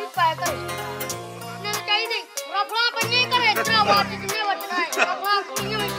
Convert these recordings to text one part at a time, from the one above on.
ਵੀ ਪਾਇਆ ਕਰੇ ਨੇ ਚਾਹੀਦੀ ਰਫਲਾ ਪੰਨੇ ਕਰੇ ਇਤਨਾ ਵਾਟ ਜਿੰਨੇ ਵੱਜਣਾ ਹੈ ਰਫਲਾ ਕੁੜੀਆਂ ਵਿੱਚ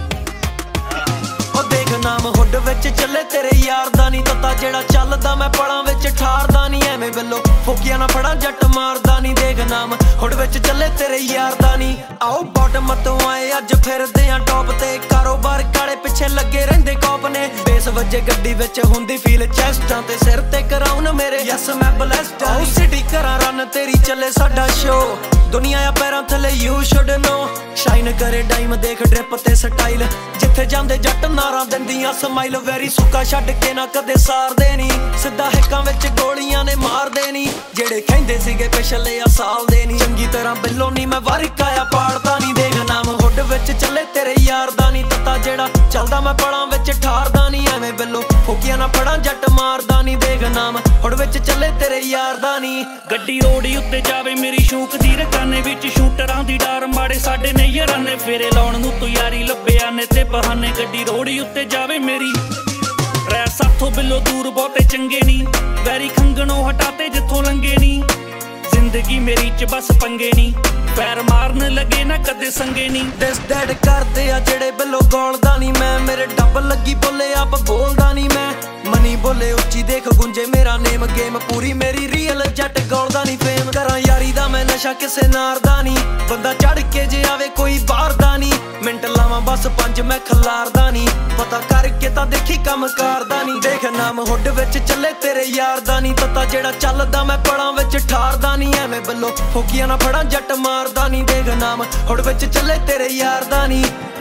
ਉਹ ਦੇਖ ਨਾਮ ਹੁੱਡ ਵਿੱਚ ਚੱਲੇ ਤੇਰੇ ਯਾਰ ਦਾ ਨਹੀਂ ਤਤਾ ਜਿਹੜਾ ਚੱਲਦਾ ਮੈਂ ਪਲਾਂ ਵਿੱਚ ਠਾਰਦਾ ਨਹੀਂ ਐਵੇਂ ਬਿੱਲੋ ਫੋਕੀਆਂ ਨਾ ਫੜਾਂ ਜੱਟ ਮਾਰਦਾ ਨਹੀਂ ਦੇਖ ਨਾਮ ਹੁੱਡ ਵਿੱਚ ਚੱਲੇ ਤੇਰੇ ਯਾਰ ਦਾ ਨਹੀਂ ਆਓ ਬਾਟਮ ਤੋਂ ਆਏ ਅੱਜ ਫਿਰਦੇ ਆ ਟੌਪ ਤੇ ਕਾਰੋਬਾਰ ਕਾਲੇ ਪਿੱਛੇ ਲੱਗੇ ਰਹਿੰਦੇ ਕੌਪ ਨੇ ਬੇਸ ਵੱਜੇ ਗੱਡੀ ਵਿੱਚ ਹੁੰਦੀ ਫੀਲ ਚੈਸਟਾਂ ਤੇ ਸਿਰ ਤੇ ਕਰਾਉਣ ਮੇਰੇ ਯਸ ਮੈਂ ਬਲੈਸਟ ਆਓ ਸਿਟੀ ਕਰਾਂ ਰਨ ਤੇਰੀ ਚੱਲੇ ਸਾਡਾ ਸ਼ੋ ਦੁਨੀਆ ਆ ਪੈਰਾਂ ਥੱਲੇ ਯੂ ਸ਼ੁਡ ਨੋ ਸ਼ਾਈਨ ਕਰੇ ਡਾਈਮ ਦੇਖ ਡ੍ਰਿਪ ਤੇ ਸਟਾਈਲ ਜਿੱਥੇ ਜਾਂਦੇ ਜੱਟ ਨਾਰਾਂ ਦਿੰਦੀਆਂ ਸਮਾਈਲ ਵੈਰੀ ਸੁੱਕਾ ਛੱਡ ਕੇ ਨਾ ਕਦੇ ਸਾਰਦੇ ਨਹੀਂ ਸਿੱਧਾ ਹਿੱਕਾਂ ਵਿੱਚ ਗੋਲੀਆਂ ਨੇ ਮਾਰਦੇ ਨਹੀਂ ਜਿਹੜੇ ਕਹਿੰਦੇ ਸੀਗੇ ਪਿਛਲੇ ਆ ਸਾਲ ਦੇ ਨਹੀਂ ਚੰਗੀ ਤਰ੍ਹਾਂ ਬਿੱਲੋ ਨਹੀਂ ਮੈਂ ਵਾਰਿਕਾਇਆ ਪਾੜਦਾ ਨਹੀਂ ਦੇਖ ਨਾਮ ਹੁੱਡ ਵਿੱਚ ਚੱਲੇ ਤੇਰੇ ਯਾਰ ਦਾ ਨਹੀਂ ਤਤਾ ਜਿਹੜਾ ਚੱਲਦਾ ਮੈਂ ਪਲਾਂ ਵਿੱਚ ਠਾਰਦਾ ਨਹੀਂ ਐਵੇਂ ਬਿੱਲੋ ਫੋਕੀਆਂ ਨਾ ਫੜਾਂ ਜੱਟ ਮਾਰਦਾ ਨਹੀਂ ਦੇਖ ਨਾਮ ਹੁੱਡ ਵਿੱਚ ਚੱਲੇ ਤੇਰੇ ਯਾਰ ਦਾ ਨਹੀਂ ਗੱਡੀ ਰੋੜੀ ਉੱਤੇ ਜਾਵੇ ਮੇਰੀ ਸ਼ੂਕ ਦੀ ਰਕਾਨੇ ਵਿੱਚ ਸ਼ੂਟਰਾਂ ਦੀ ਡਾਰ ਮਾੜੇ ਸਾਡੇ ਨੇ ਯਾਰਾਨੇ ਫੇਰੇ ਲਾਉਣ ਨੂੰ ਤੂੰ ਯਾਰੀ ਲੱਭਿਆ ਨੇ ਤੇ ਬਹਾਨੇ ਗੱਡੀ ਰੋੜੀ ਉੱਤੇ ਜਾਵੇ ਮੇਰੀ ਰੈ ਸਾਥੋਂ ਬਿੱਲੋ ਦੂਰ ਬਹੁਤੇ ਚੰਗੇ ਨਹੀਂ ਵੈਰੀ ਖੰਗਣੋਂ ਹਟਾਤੇ ਜਿੱਥੋਂ ਲੰਗੇ ਨਹੀਂ ਜ਼ਿੰਦਗੀ ਮੇਰੀ ਚ ਬਸ ਪੰਗੇ ਨਹੀਂ ਪੈਰ ਮਾਰਨ ਲੱਗੇ ਨਾ ਕਦੇ ਸੰਗੇ ਨਹੀਂ ਦਿਸ ਡੈਡ ਕਰਦੇ ਆ ਜਿਹੜੇ ਬਿੱਲੋ ਗੋਲਦਾ ਨਹੀਂ ਮੈਂ ਮੇਰੇ ਡੱਬ ਲੱਗੀ ਬੋਲੇ ਆਪ ਬੋਲਦਾ ਨਹੀਂ ਮੈਂ ਮਨੀ ਬੋਲੇ ਉੱਚੀ ਦੇਖ ਗੁੰਜੇ ਮੇਰਾ ਨੇਮ ਗੇਮ ਪੂਰੀ ਮੇਰੀ ਰੀਅਲ ਜੱਟ ਗੋਲਦਾ ਨਹੀਂ ਫੇਮ ਕਰਾਂ ਯਾਰੀ ਦਾ ਮੈਂ ਨਸ਼ਾ ਕਿਸੇ ਨਾਰ ਦਾ ਨਹੀਂ ਬੰਦਾ ਚੜ ਕੇ ਜੇ ਆਵੇ ਕੋਈ ਬਾਹਰ ਦਾ ਨਹੀਂ ਮਿੰਟ ਲਾਵਾਂ ਬਸ 5 ਮੈਂ ਖਲਾਰਦਾ ਨਹੀਂ ਪਤਾ ਕਰਕੇ ਤਾਂ ਦੇਖੀ ਕੰਮ ਕਰਦਾ ਨਹੀਂ ਦੇਖ ਨਾਮ ਹੁੱਡ ਵਿੱਚ ਚੱਲੇ ਤੇਰੇ ਯਾਰ ਦਾ ਨਹੀਂ ਤਤਾ ਜਿਹੜਾ ਚੱਲਦਾ ਮੈਂ ਪਲਾਂ ਵਿੱਚ ਠਾਰਦਾ ਨਹੀਂ ਐਵੇਂ ਬਿੱਲੋ ਫੋਕੀਆਂ ਨਾ ਫੜਾਂ ਜੱਟ ਮਾਰਦਾ ਨਹੀਂ ਦੇਖ ਨਾਮ ਹੁੱਡ ਵਿੱਚ ਚੱਲੇ ਤੇਰੇ ਯਾਰ ਦਾ ਨਹੀਂ